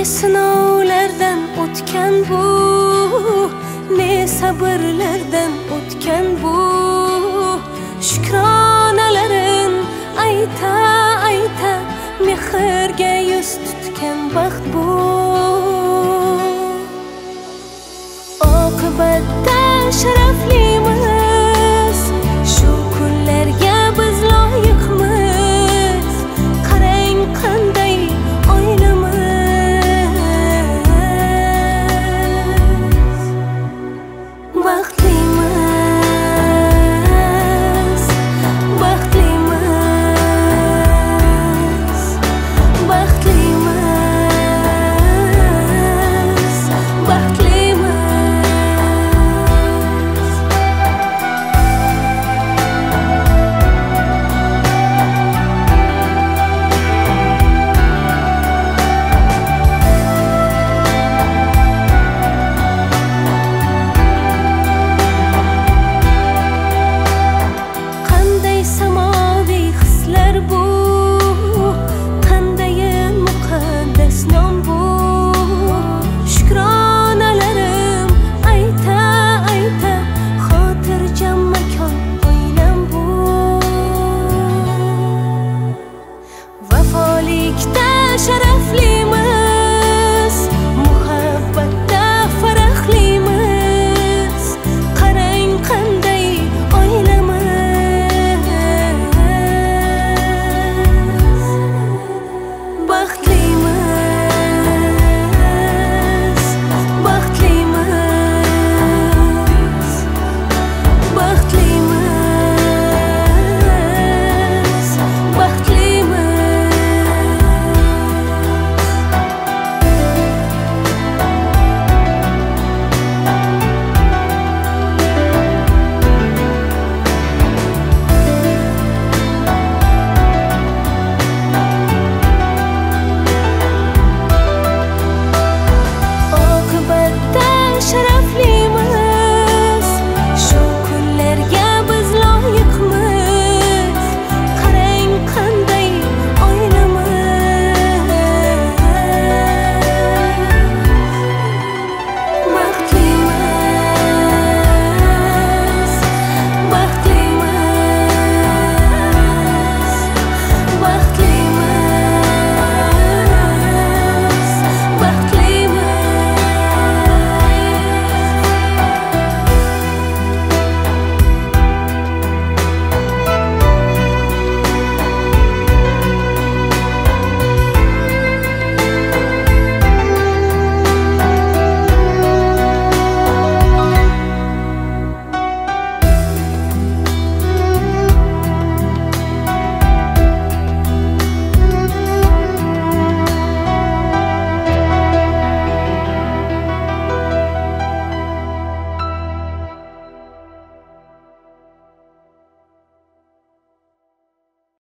sinovlardan o'tgan bu, ne sabrlardan o'tgan bu. Shukronalarin ayta ayta mehrga yuz tutgan baxt bu. Oqibatda sharaflimiz, shu kunlarga biz loyiqmiz. Qarang qanday oilamiz baxtlimiz, baxtlimiz, baxtlimiz, baxtlimiz. Qanday samoviy hislar bu, qandayin muqaddas nom bu. Shukronalarim ayta ayta xotirjam makon oilam bu. Vafolikda sharafli